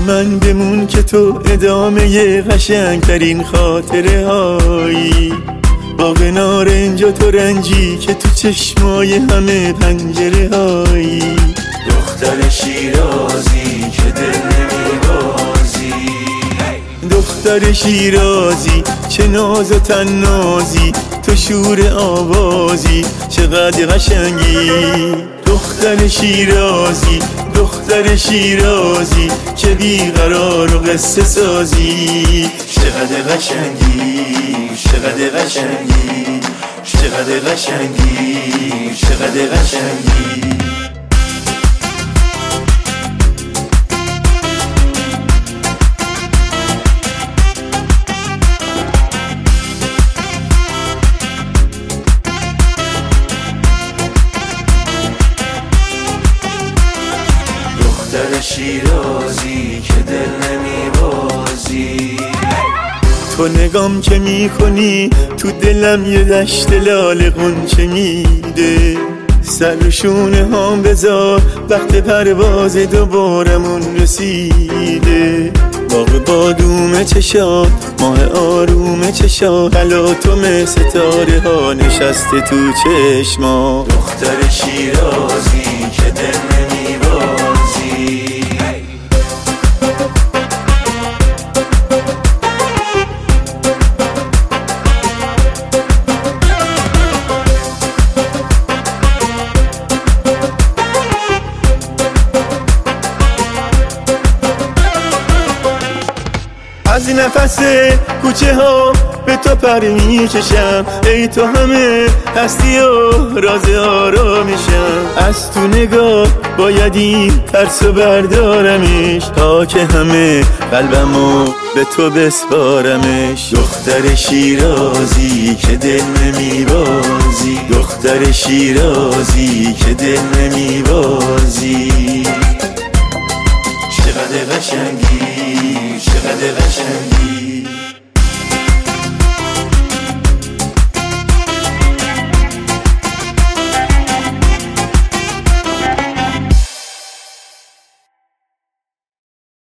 من بمون که تو ادامه قشنگترین خاطره هایی، باغ نارنج و تو رنجی که تو چشمای همه پنجره هایی. دختر شیرازی که دل نمیبازی، دختر شیرازی چه ناز و تنازی، تو شور آوازی چقدر قشنگی. دختر شیرازی، دختر شیرازی که بیقرار و قصه سازی، چقدر قشنگی، چقدر قشنگی، چقدر قشنگی، چقدر قشنگی. دختر شیرازی که دل نمیبازی، تو نگام که میکنی تو دلم یه دشت لاله غنچه میده. سر و شونه هام بذار وقت پرواز دوبارمون رسیده. باغ بادوم چشات، ماه آروم چشات، تلاطم ستاره ها نشسته تو چشما. دختر شیرازی که دل نمیبازی، از نفس کوچه ها به تو پر میکشم، ای تو همه هستی و راز آرامشم. از تو نگاه باید این ترسو بردارمش، تا که همه قلبمو به تو بسپارمش. دختر شیرازی که دل نمیبازی، دختر شیرازی که دل نمیبازی. چقدر قشنگی، چقدر قشنگی،